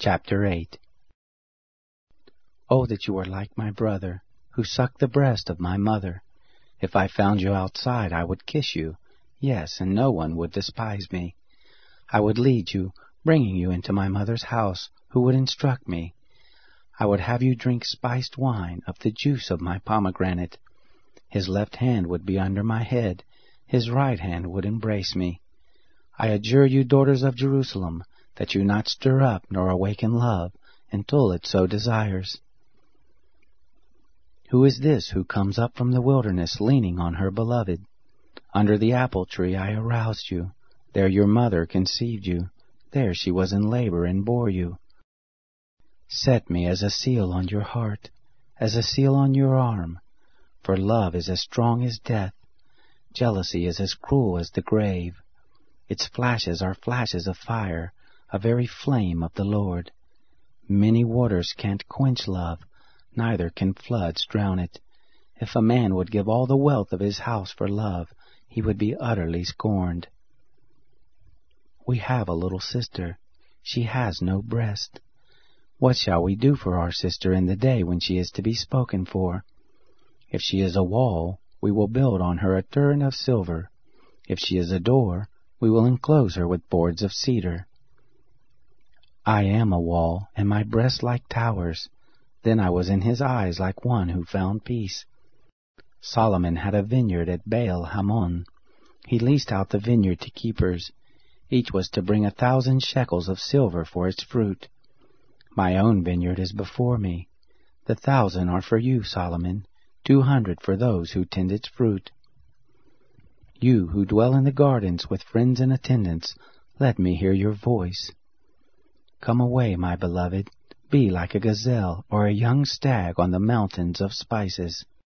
Chapter 8. Oh, that you were like my brother, who sucked the breast of my mother. If I found you outside, I would kiss you, yes, and no one would despise me. I would lead you, bringing you into my mother's house, who would instruct me. I would have you drink spiced wine of the juice of my pomegranate. His left hand would be under my head, his right hand would embrace me. I adjure you, daughters of Jerusalem, that you not stir up nor awaken love until it so desires. Who is this who comes up from the wilderness leaning on her beloved? Under the apple tree I aroused you. There your mother conceived you. There she was in labor and bore you. Set me as a seal on your heart, as a seal on your arm. For love is as strong as death. Jealousy is as cruel as the grave. Its flashes are flashes of fire, a very flame of the Lord. Many waters can't quench love, neither can floods drown it. If a man would give all the wealth of his house for love, he would be utterly scorned. We have a little sister. She has no breast. What shall we do for our sister in the day when she is to be spoken for? If she is a wall, we will build on her a turret of silver. If she is a door, we will enclose her with boards of cedar. I am a wall, and my breasts like towers. Then I was in his eyes like one who found peace. Solomon had a vineyard at Baal Hamon. He leased out the vineyard to keepers. Each was to bring 1,000 shekels of silver for its fruit. My own vineyard is before me. The 1,000 are for you, Solomon, 200 for those who tend its fruit. You who dwell in the gardens with friends and attendants, let me hear your voice. Come away, my beloved, be like a gazelle or a young stag on the mountains of spices.